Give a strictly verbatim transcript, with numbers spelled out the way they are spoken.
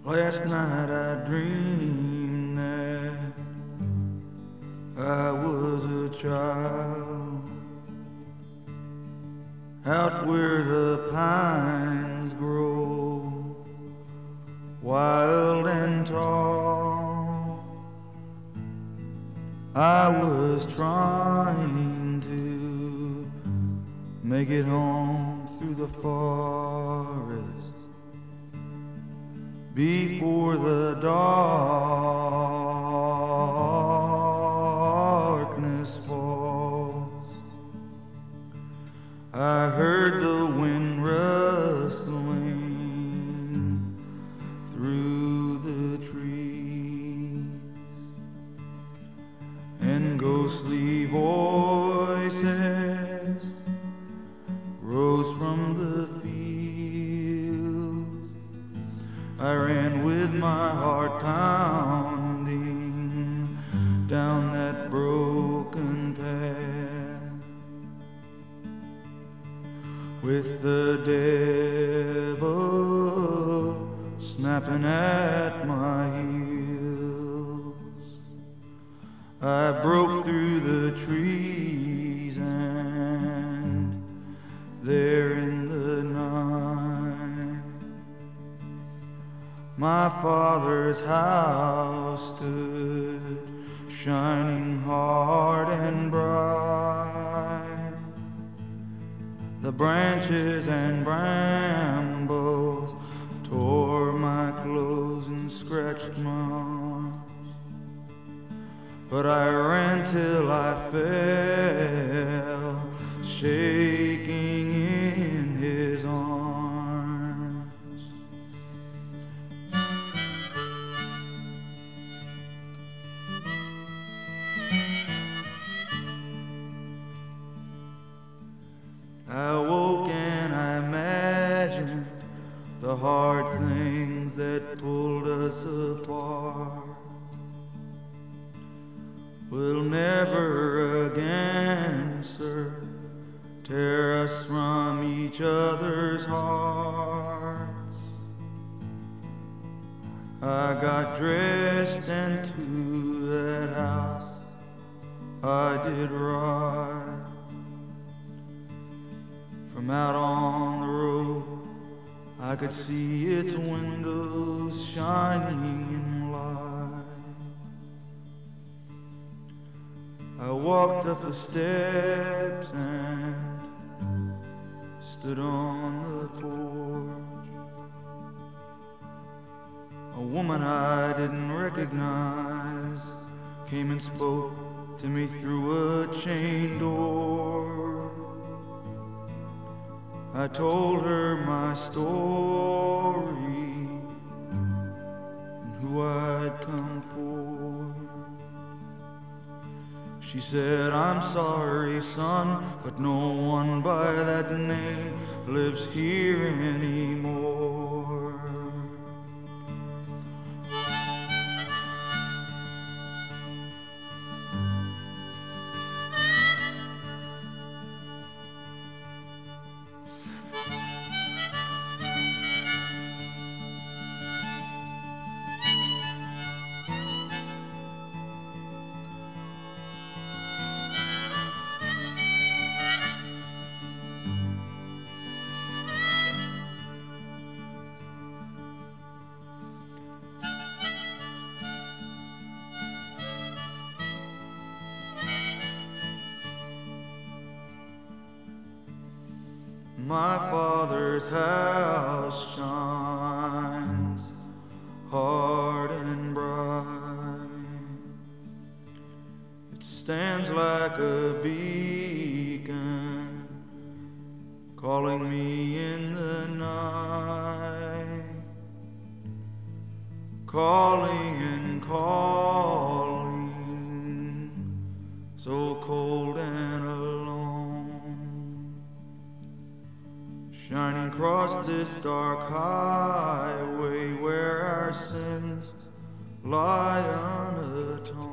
Last night I dreamed that I was a child, out where the pines grow wild and tall. I was trying to make it home through the forest before the darkness falls. I heard the wind rustling through the trees, and ghostly voices rose from the fields. I ran with my heart pounding down that broken path, with the devil snapping at my heels. I broke through the trees, and there in the night my father's house stood, shining hard and bright. The branches and brambles tore my clothes and scratched my arms, but I ran till I fell, shaking in his arms. I woke and I imagined the hard things that pulled us apart will never again, sir, tear us from each other's hearts. I got dressed and to that house I did ride. From out on the road I could see its windows shining in light. I walked up the steps and stood on the porch. A woman I didn't recognize came and spoke to me through a chain door. I told her my story and who I'd come for. She said, I'm sorry, son, but no one by that name lives here anymore. My father's house shines hard and bright. It stands like a beacon, calling me in the night, calling and calling, so cold and alone. Shining across this dark highway where our sins lie unatoned.